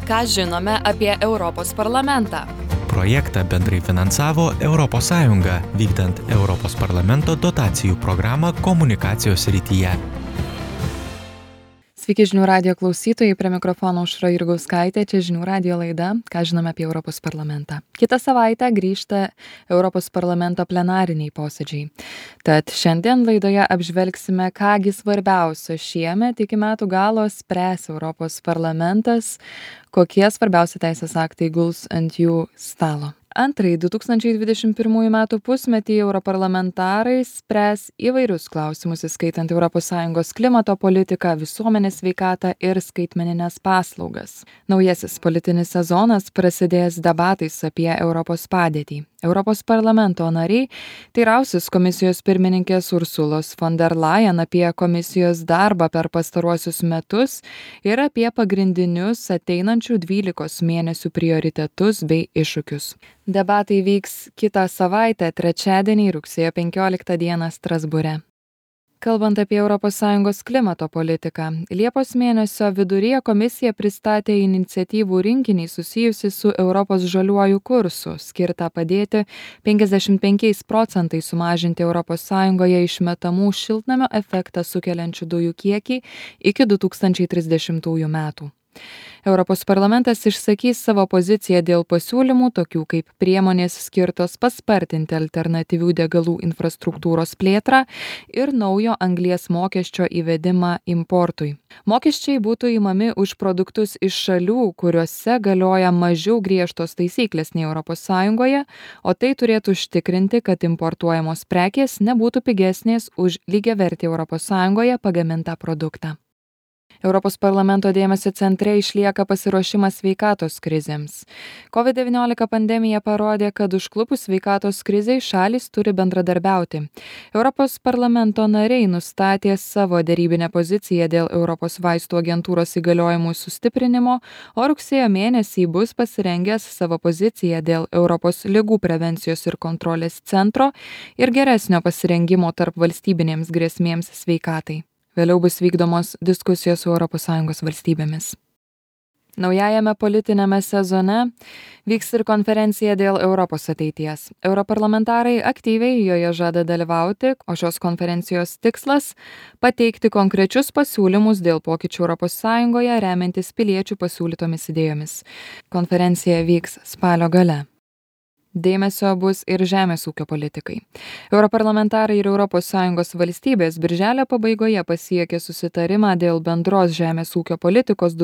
Ką žinome apie Europos parlamentą? Projektą bendrai finansavo ES, vykdant Europos parlamento dotacijų programą komunikacijos srityje. Sveiki žinių radijo klausytojai, prie mikrofono Aušra Jurgauskaitė, čia žinių radijo laida, ką žinome apie Europos parlamentą. Kitą savaitę grįžta Europos parlamento plenariniai posėdžiai. Tad šiandien laidoje apžvelgsime, kągi svarbiausio šiemet iki metų galo spręs Europos parlamentas, kokie svarbiausi teisės aktai guls ant jų stalo. Antrąjį 2021 metų pusmetį europarlamentarai spręs įvairius klausimus, įskaitant ES klimato politiką, visuomenės sveikatą ir skaitmenines paslaugas. Naujasis politinis sezonas prasidės debatais apie Europos padėtį. Europos parlamento nariai teirausis komisijos pirmininkės Ursulos von der Leyen apie komisijos darbą per pastaruosius metus ir apie pagrindinius ateinančių 12 mėnesių prioritetus bei iššūkius. Debatai vyks kitą savaitę, trečiadienį, rugsėjo 15 dieną Strasbūre. Kalbant apie ES klimato politiką, Liepos mėnesio viduryje komisija pristatė iniciatyvų rinkinį susijusį su Europos žaliuoju kursu, skirtą padėti 55% sumažinti ES išmetamų šiltnamio efektą sukeliančių dujų kiekį iki 2030 metų. Europos parlamentas išsakys savo poziciją dėl pasiūlymų, tokių kaip priemonės skirtos paspartinti alternatyvių degalų infrastruktūros plėtrą ir naujo anglies mokesčio įvedimą importui. Mokesčiai būtų įmami už produktus iš šalių, kuriuose galioja mažiau griežtos taisyklės nei ES, o tai turėtų užtikrinti, kad importuojamos prekės nebūtų pigesnės už lygiavertį ES pagamintą produktą. Europos parlamento dėmesio centre išlieka pasiruošimas sveikatos krizėms. COVID-19 pandemija parodė, kad užklupus sveikatos krizei šalys turi bendradarbiauti. Europos parlamento nariai nustatė savo derybinę poziciją dėl Europos vaistų agentūros įgaliojimų sustiprinimo, o rugsėjo mėnesį bus pasirengęs savo poziciją dėl Europos ligų prevencijos ir kontrolės centro ir geresnio pasirengimo tarp valstybinėms grėsmėms sveikatai. Vėliau bus vykdomos diskusijos su ES valstybėmis. Naujajame politinėme sezone vyks ir konferencija dėl Europos ateities. Europarlamentarai aktyviai joje žada dalyvauti, o šios konferencijos tikslas - pateikti konkrečius pasiūlymus dėl pokyčių ES remiantis piliečių pasiūlytomis idėjomis. Konferencija vyks spalio gale. Dėmesio bus ir žemės ūkio politikai. Europarlamentarai ir ES valstybės birželio pabaigoje pasiekė susitarimą dėl bendros žemės ūkio politikos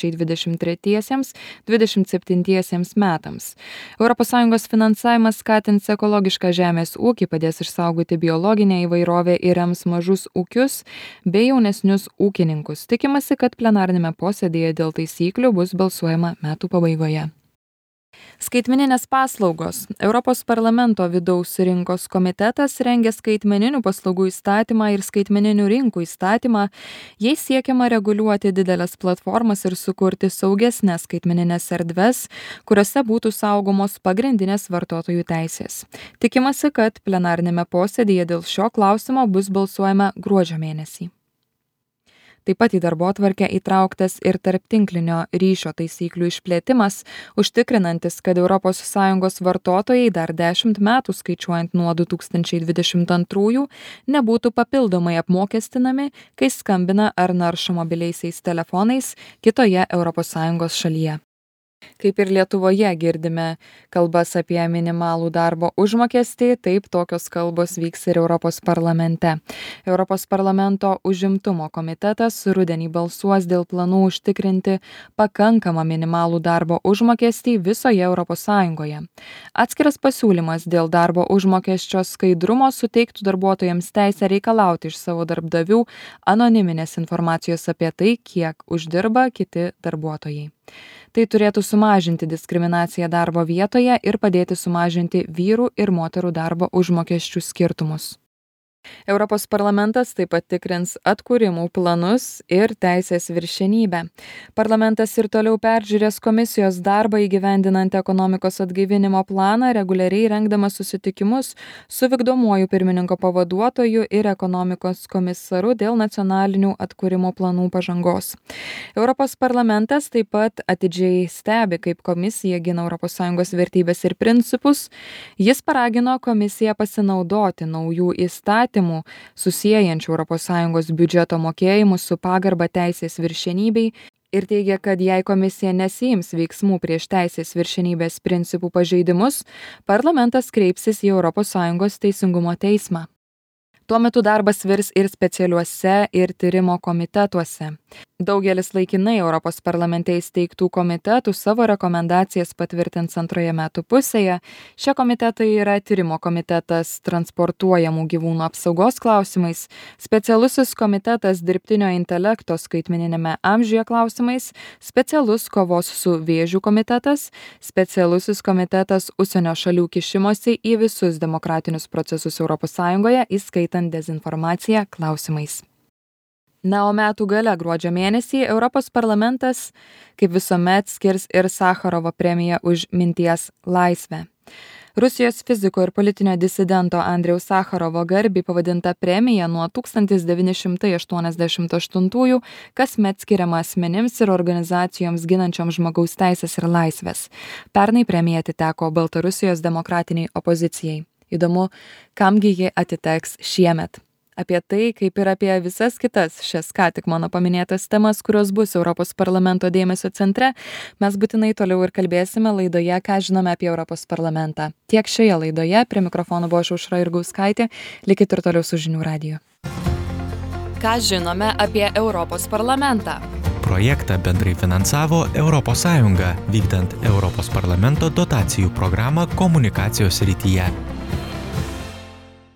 2023–2027 metams. ES finansavimas skatins ekologišką žemės ūkį, padės išsaugoti biologinę įvairovę ir rems mažus ūkius bei jaunesnius ūkininkus. Tikimasi, kad plenarinėme posėdėje dėl taisyklių bus balsuojama metų pabaigoje. Skaitmeninės paslaugos. Europos parlamento vidaus rinkos komitetas rengia skaitmeninių paslaugų įstatymą ir skaitmeninių rinkų įstatymą. Jais siekiama reguliuoti didelės platformas ir sukurti saugesnes skaitmeninės erdves, kuriuose būtų saugomos pagrindinės vartotojų teisės. Tikimasi, kad plenarinėme posėdėje dėl šio klausimo bus balsuojama gruodžio mėnesį. Taip pat į darbotvarkę įtrauktas ir tarptinklinio ryšio taisyklių išplėtimas, užtikrinantis, kad ES vartotojai dar 10 metų skaičiuojant nuo 2022 nebūtų papildomai apmokestinami, kai skambina ar naršo mobiliaisiais telefonais kitoje ES šalyje. Kaip ir Lietuvoje girdime kalbas apie minimalų darbo užmokestį, taip tokios kalbos vyks ir Europos parlamente. Europos parlamento užimtumo komitetas rudenį balsuos dėl planų užtikrinti pakankamą minimalų darbo užmokestį visoje ES. Atskiras pasiūlymas dėl darbo užmokesčio skaidrumo suteiktų darbuotojams teisę reikalauti iš savo darbdavių anoniminės informacijos apie tai, kiek uždirba kiti darbuotojai. Tai turėtų sumažinti diskriminaciją darbo vietoje ir padėti sumažinti vyrų ir moterų darbo užmokesčių skirtumus. Europos parlamentas taip pat tikrins atkūrimų planus ir teisės viršenybę. Parlamentas ir toliau peržiūrės komisijos darbą įgyvendinant ekonomikos atgaivinimo planą, reguliariai rengdamas susitikimus su vykdomuoju pirmininko pavaduotoju ir ekonomikos komisaru dėl nacionalinių atkūrimo planų pažangos. Europos parlamentas taip pat atidžiai stebi, kaip komisija gina ES vertybės ir principus. Jis paragino komisiją pasinaudoti naujų įstatymų susiejančių ES biudžeto mokėjimus su pagarba teisės viršenybei ir teigia, kad jei komisija nesiims veiksmų prieš teisės viršenybės principų pažeidimus, parlamentas kreipsis į ES teisingumo teismą. Tuo metu darbas virs ir specialiuose ir tyrimo komitetuose. Daugelis laikinai Europos parlamente įsteigtų komitetų savo rekomendacijas patvirtins antroje metų pusėje. Šie komitetai yra tyrimo komitetas transportuojamų gyvūnų apsaugos klausimais, specialusis komitetas dirbtinio intelekto skaitmeniniame amžiuje klausimais, specialus kovos su vėžiu komitetas, specialusis komitetas užsienio šalių kišimosi į visus demokratinius procesus ES, įskaitant dezinformaciją klausimais. Na, o metų gale gruodžio mėnesį Europos parlamentas, kaip visuomet, skirs ir Sacharovo premiją už minties laisvę. Rusijos fiziko ir politinio disidento Andrejaus Sacharovo garbei pavadinta premija nuo 1988 kasmet skiriama asmenims ir organizacijoms ginančioms žmogaus teisės ir laisvės. Pernai premija atiteko Baltarusijos demokratiniai opozicijai. Įdomu, kamgi ji atiteks šiemet. Apie tai, kaip ir apie visas kitas šias ką tik mano paminėtas temas, kurios bus Europos parlamento dėmesio centre, mes būtinai toliau ir kalbėsime laidoje, ką žinome apie Europos parlamentą. Tiek šioje laidoje, prie mikrofono buvo Aušra Jurgauskaitė, likit ir toliau su Žinių radiju. Ką žinome apie Europos parlamentą? Projektą bendrai finansavo ES, vykdant Europos parlamento dotacijų programą komunikacijos srityje.